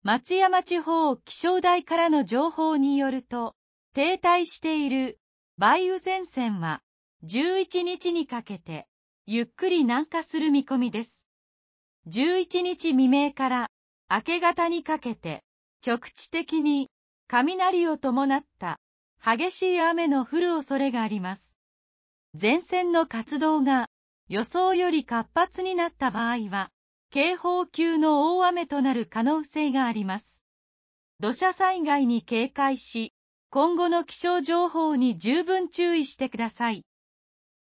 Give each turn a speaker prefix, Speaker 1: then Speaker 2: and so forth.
Speaker 1: 松山地方気象台からの情報によると、停滞している梅雨前線は11日にかけてゆっくり南下する見込みです。11日未明から明け方にかけて局地的に雷を伴った激しい雨の降る恐れがあります。前線の活動が予想より活発になった場合は、警報級の大雨となる可能性があります。土砂災害に警戒し、今後の気象情報に十分注意してください。